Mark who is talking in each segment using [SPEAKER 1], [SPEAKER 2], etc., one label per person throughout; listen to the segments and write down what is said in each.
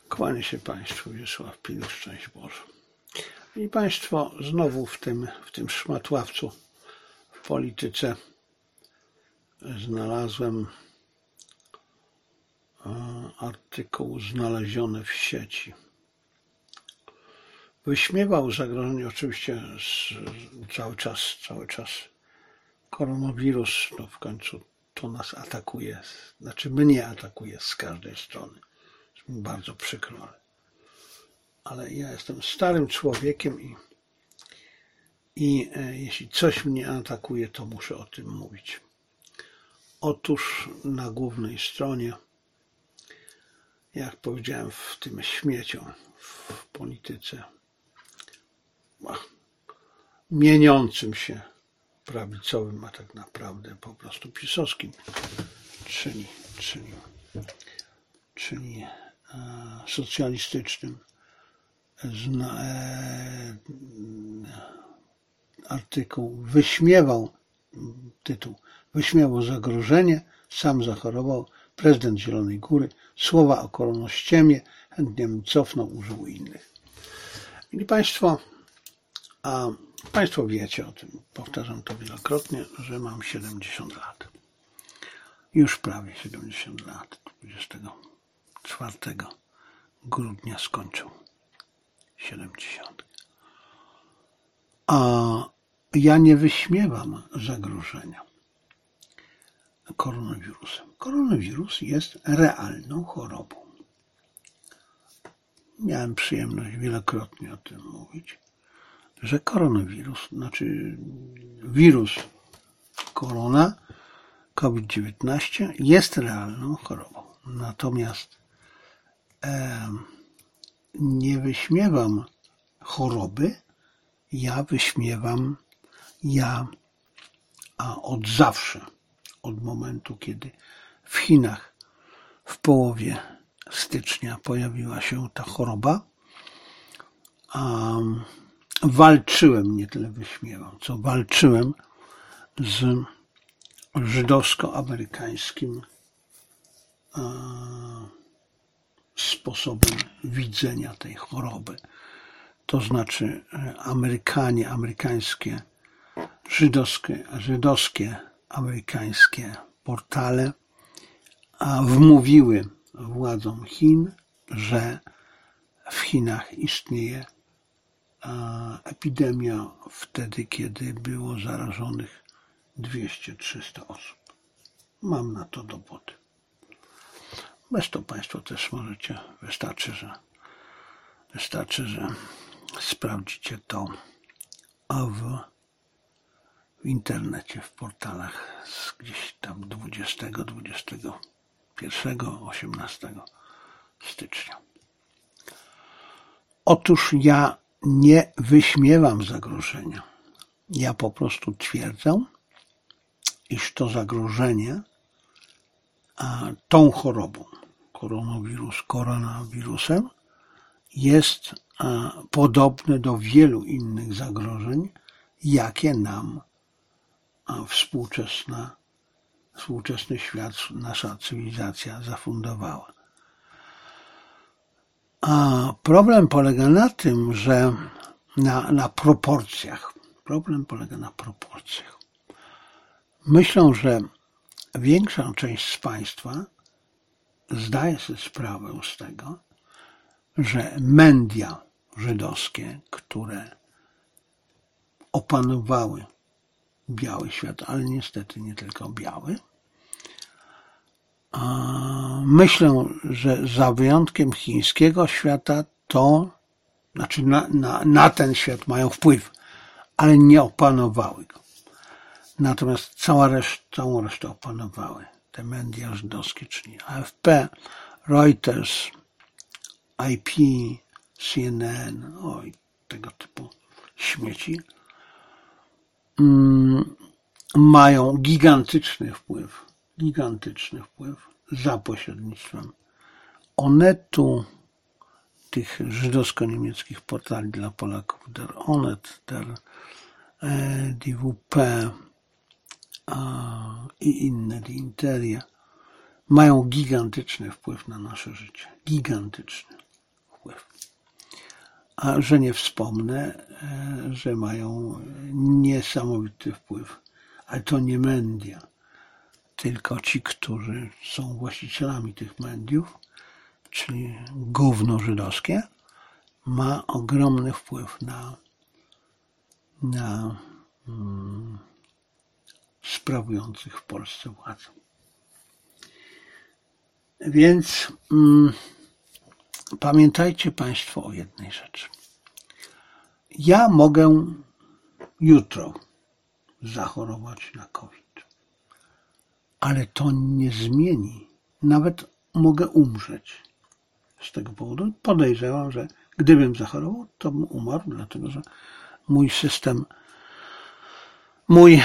[SPEAKER 1] Kłanię się Państwu, Wiesław Pilu, szczęść Boże. I Państwo, znowu w tym szmatławcu w polityce znalazłem artykuł znaleziony w sieci. Wyśmiewał zagrożenie, oczywiście cały czas koronawirus, no w końcu to nas atakuje, znaczy mnie atakuje z każdej strony. Jest mi bardzo przykro, ale ja jestem starym człowiekiem i jeśli coś mnie atakuje, to muszę o tym mówić. Otóż na głównej stronie, jak powiedziałem, w tym śmieciu w polityce, mieniącym się prawicowym, a tak naprawdę po prostu pisowskim, czyli socjalistycznym, artykuł wyśmiewał zagrożenie, sam zachorował, prezydent Zielonej Góry, słowa o koronościemie, chętnie bym cofnął, użył innych. I Państwo wiecie o tym, powtarzam to wielokrotnie, że mam 70 lat. Już prawie 70 lat. 24 grudnia skończył 70. A ja nie wyśmiewam zagrożenia koronawirusem. Koronawirus jest realną chorobą. Miałem przyjemność wielokrotnie o tym mówić, że koronawirus, znaczy wirus korona, COVID-19 jest realną chorobą. Natomiast nie wyśmiewam choroby, od zawsze, od momentu, kiedy w Chinach w połowie stycznia pojawiła się ta choroba, walczyłem, nie tyle wyśmiewam, co walczyłem z żydowsko-amerykańskim sposobem widzenia tej choroby. To znaczy amerykańskie, żydowskie, amerykańskie portale wmówiły władzom Chin, że w Chinach istnieje epidemia wtedy, kiedy było zarażonych 200-300 osób. Mam na to dowody. Bez to Państwo też możecie, wystarczy, że sprawdzicie to w internecie, w portalach z gdzieś tam 20, 21, 18 stycznia. Otóż ja nie wyśmiewam zagrożenia. Ja po prostu twierdzę, iż to zagrożenie tą chorobą, koronawirusem, jest podobne do wielu innych zagrożeń, jakie nam współczesny świat, nasza cywilizacja zafundowała. A problem polega na tym, że na proporcjach. Problem polega na proporcjach. Myślę, że większa część z Państwa zdaje sobie sprawę z tego, że media żydowskie, które opanowały biały świat, ale niestety nie tylko biały, myślę, że za wyjątkiem chińskiego świata to, znaczy na ten świat mają wpływ, ale nie opanowały go. Natomiast całą resztę opanowały te media żydowskie, czyli AFP, Reuters, IP, CNN, tego typu śmieci, mają gigantyczny wpływ za pośrednictwem Onetu, tych żydowsko-niemieckich portali dla Polaków, der Onet, der DWP i inne, die Interia, mają gigantyczny wpływ na nasze życie. Gigantyczny. wpływ. A że nie wspomnę, że mają niesamowity wpływ, ale to nie media, tylko ci, którzy są właścicielami tych mediów, czyli gówno żydowskie, ma ogromny wpływ na sprawujących w Polsce władzę. Więc pamiętajcie Państwo o jednej rzeczy. Ja mogę jutro zachorować na COVID, ale to nie zmieni. Nawet mogę umrzeć z tego powodu. Podejrzewam, że gdybym zachorował, to bym umarł, dlatego że mój system, mój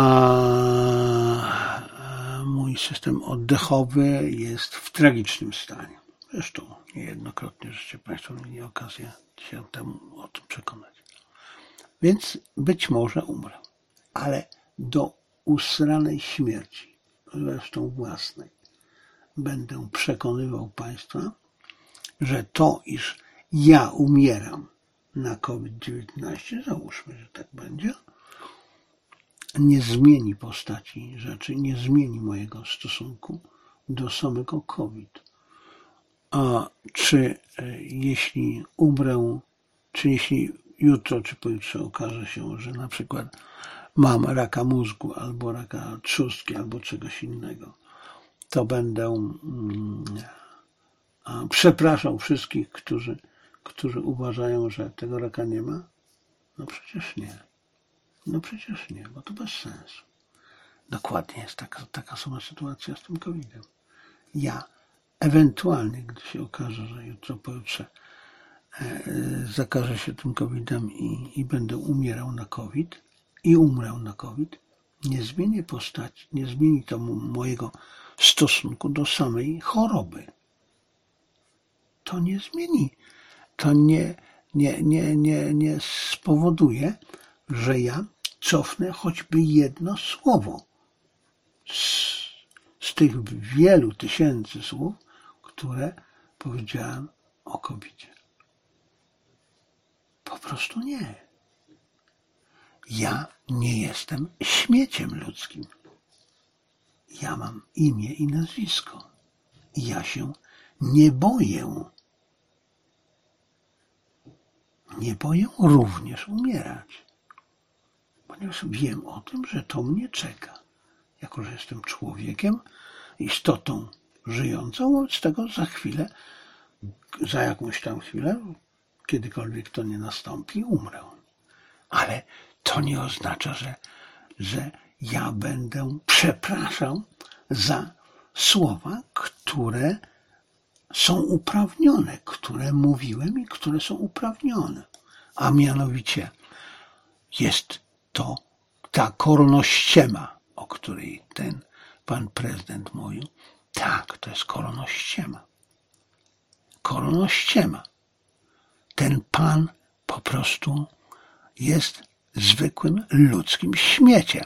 [SPEAKER 1] oddechowy jest w tragicznym stanie. Zresztą niejednokrotnie żeście Państwo mieli okazję się o tym przekonać. Więc być może umrę, ale do usranej śmierci, zresztą własnej, będę przekonywał Państwa, że to, iż ja umieram na COVID-19, załóżmy, że tak będzie, nie zmieni postaci rzeczy, nie zmieni mojego stosunku do samego COVID. A czy jeśli umrę, czy jeśli jutro czy pojutrze okaże się, że na przykład mam raka mózgu, albo raka trzustki, albo czegoś innego, to będę przepraszał wszystkich, którzy uważają, że tego raka nie ma? No przecież nie. No przecież nie, bo to bez sensu. Dokładnie jest taka sama sytuacja z tym COVID-em. Ja ewentualnie, gdy się okaże, że jutro, pojutrze zakażę się tym COVID-em i będę umierał na COVID i umrę na COVID, nie zmienię postaci, nie zmieni to mojego stosunku do samej choroby. To nie zmieni. To nie spowoduje, że ja cofnę choćby jedno słowo z tych wielu tysięcy słów, które powiedziałem o COVID-zie. Po prostu nie. Ja nie jestem śmieciem ludzkim. Ja mam imię i nazwisko. I ja się nie boję. Nie boję również umierać. Ponieważ wiem o tym, że to mnie czeka. Jako że jestem człowiekiem, istotą żyjącą, wobec tego za chwilę, za jakąś tam chwilę, kiedykolwiek to nie nastąpi, umrę. Ale to nie oznacza, że ja będę przepraszał za słowa, które są uprawnione, które mówiłem i które są uprawnione. A mianowicie jest to ta koronościema, o której ten pan prezydent mówił. Tak, to jest koronościema. Koronościema. Ten pan po prostu jest zwykłym ludzkim śmieciem.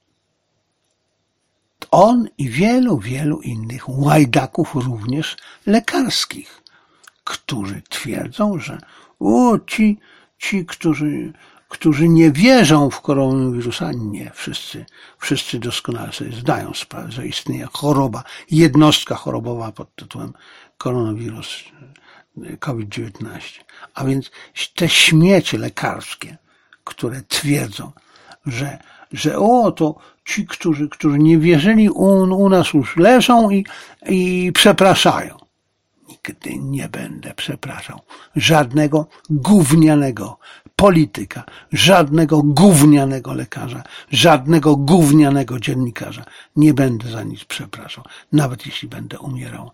[SPEAKER 1] On i wielu, wielu innych łajdaków, również lekarskich, którzy twierdzą, że ci, którzy nie wierzą w koronawirusa, nie, wszyscy doskonale sobie zdają sprawę, że istnieje choroba, jednostka chorobowa pod tytułem koronawirus COVID-19. A więc te śmiecie lekarskie, które twierdzą, że to ci, którzy nie wierzyli, u nas już leżą i przepraszają. Nigdy nie będę przepraszał żadnego gównianego polityka, żadnego gównianego lekarza, żadnego gównianego dziennikarza. Nie będę za nic przepraszał, nawet jeśli będę umierał.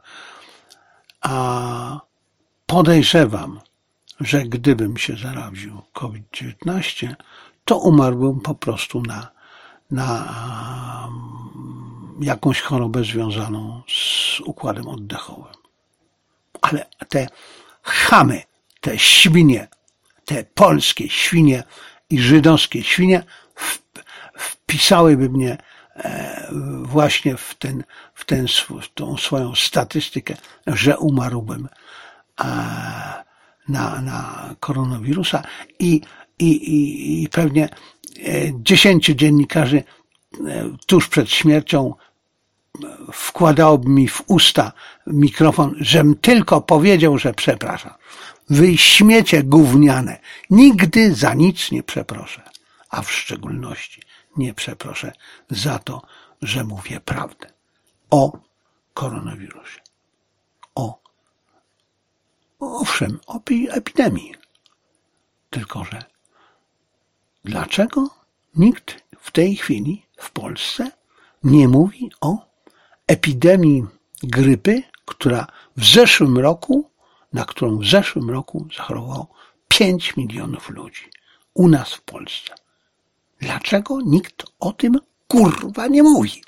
[SPEAKER 1] A podejrzewam, że gdybym się zaraził COVID-19, to umarłbym po prostu na jakąś chorobę związaną z układem oddechowym. Ale te chamy, te świnie, te polskie świnie i żydowskie świnie wpisałyby mnie właśnie w tą swoją statystykę, że umarłbym na koronawirusa i pewnie 10 dziennikarzy tuż przed śmiercią wkładałoby mi w usta mikrofon, żem tylko powiedział, że przepraszam. Wy śmiecie gówniane. Nigdy za nic nie przeproszę. A w szczególności nie przeproszę za to, że mówię prawdę o koronawirusie. Owszem, o epidemii. Tylko że dlaczego nikt w tej chwili w Polsce nie mówi o epidemii grypy, na którą w zeszłym roku zachorowało 5 milionów ludzi u nas w Polsce? Dlaczego nikt o tym kurwa nie mówi?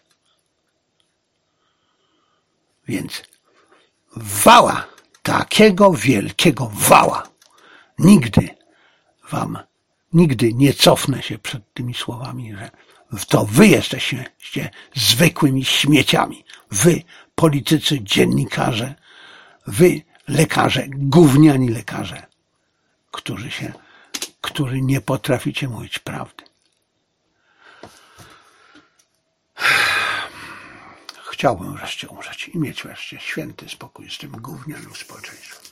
[SPEAKER 1] Więc wała, takiego wielkiego wała, nigdy nie cofnę się przed tymi słowami, że to wy jesteście zwykłymi śmieciami. Wy, politycy, dziennikarze, wy, lekarze, gówniani lekarze, którzy nie potraficie mówić prawdy. Chciałbym wreszcie umrzeć i mieć wreszcie święty spokój z tym gównianym społeczeństwem.